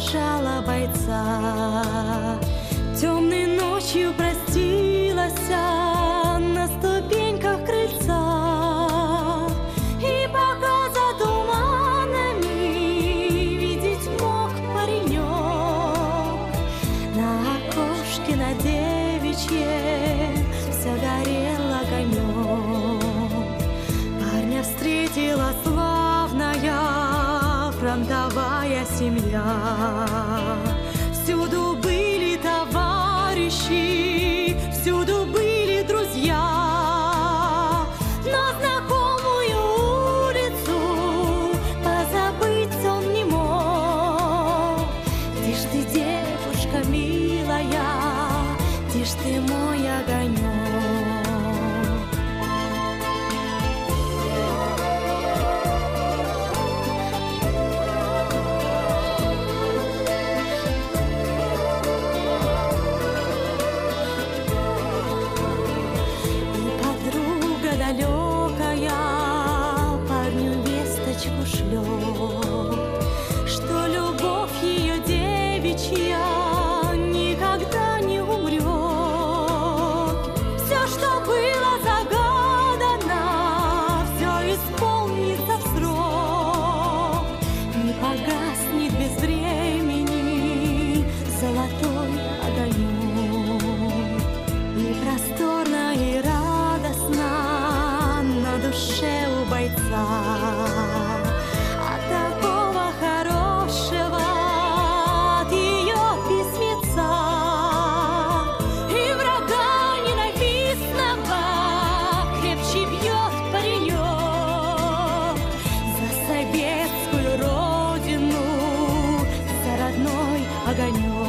провожала бойца. Темной ночью простилась на ступеньках крыльца, и пока за туманами видеть мог паренек, на окошке на девичье все горел огонек. Парня встретила славная фронтовая семья. Всюду были товарищи, всюду были друзья, но знакомую улицу позабыть он не мог. Где ж ты, девушка милая, где ж ты, мой огонек? Далекая парню весточку шлет, что любовь ее девичья никогда не умрет. Все, что было загадано, все исполнится в срок, не погаснет без времени золотой огонек. И просторно, и радостно на душе у бойца от такого хорошего, от ее письмеца. И врага ненавистного крепче бьет паренек за советскую родину, за родной огонек.